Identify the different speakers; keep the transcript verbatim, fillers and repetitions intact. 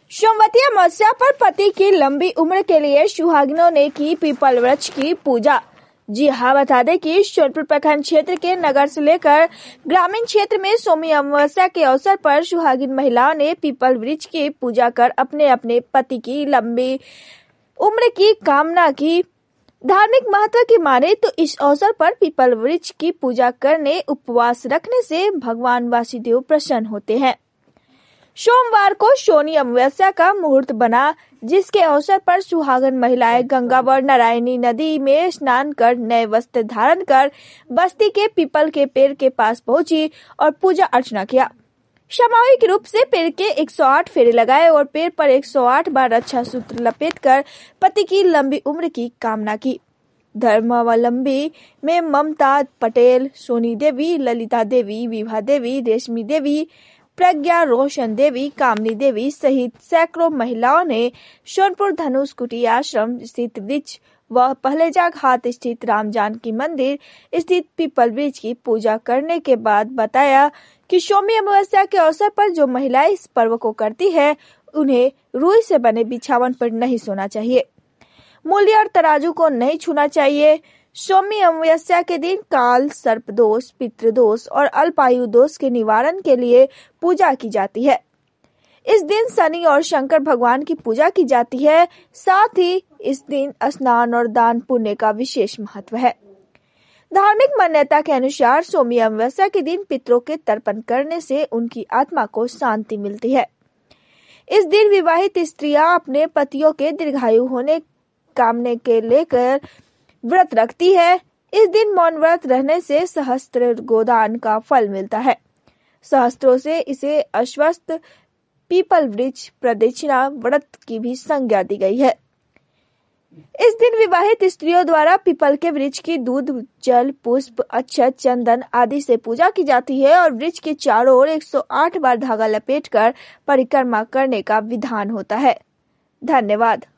Speaker 1: सोमवती अमावस्या पर पति की लंबी उम्र के लिए सुहागिनों ने की पीपल वृक्ष की पूजा। जी हाँ, बता दें कि सोनपुर प्रखंड क्षेत्र के नगर से लेकर ग्रामीण क्षेत्र में सोमी अमावस्या के अवसर पर सुहागिन महिलाओं ने पीपल वृक्ष की पूजा कर अपने अपने पति की लंबी उम्र की कामना की। धार्मिक महत्व की माने तो इस अवसर पर पीपल वृक्ष की पूजा करने, उपवास रखने से भगवान वासुदेव प्रसन्न होते हैं। सोमवार को सोनी अमावस्या का मुहूर्त बना, जिसके अवसर पर सुहागन महिलाएं गंगा व नारायणी नदी में स्नान कर नए वस्त्र धारण कर बस्ती के पीपल के पेड़ के पास पहुंची और पूजा अर्चना किया। सामूहिक रूप से पेड़ के एक सौ आठ फेरे लगाए और पेड़ पर एक सौ आठ बार रक्षा सूत्र लपेटकर पति की लंबी उम्र की कामना की। धर्मावलंबी में ममता पटेल, सोनी देवी, ललिता देवी, विभा देवी, रेशमी देवी, प्रज्ञा, रोशन देवी, कामनी देवी सहित सैकड़ों महिलाओं ने सोनपुर धनुष कुटी आश्रम स्थित वृक्ष व पहलेजा घाट स्थित राम जानकी मंदिर स्थित पीपल वृक्ष की पूजा करने के बाद बताया कि सोमी अमावस्या के अवसर पर जो महिलाएं इस पर्व को करती है, उन्हें रुई से बने बिछावन पर नहीं सोना चाहिए, मूल्य और तराजू को नहीं छूना चाहिए। सोमी अमावस्या के दिन काल सर्प दोष, पितृदोष और अल्पायु दोष के निवारण के लिए पूजा की जाती है। इस दिन शनि और शंकर भगवान की पूजा की जाती है। साथ ही इस दिन स्नान और दान पुण्य का विशेष महत्व है। धार्मिक मान्यता के अनुसार सोमी अमावस्या के दिन पितरों के तर्पण करने से उनकी आत्मा को शांति मिलती है। इस दिन विवाहित स्त्रियां अपने पतियों के दीर्घायु होने कामने के लेकर व्रत रखती है। इस दिन मौन व्रत रहने से सहस्त्र गोदान का फल मिलता है। सहस्त्रों से इसे अश्वत्थ पीपल वृक्ष प्रदक्षिणा व्रत की भी संज्ञा दी गई है। इस दिन विवाहित स्त्रियों द्वारा पीपल के वृक्ष की दूध, जल, पुष्प, अक्षत, चंदन आदि से पूजा की जाती है और वृक्ष के चारों ओर एक सौ आठ बार धागा लपेटकर परिक्रमा करने का विधान होता है। धन्यवाद।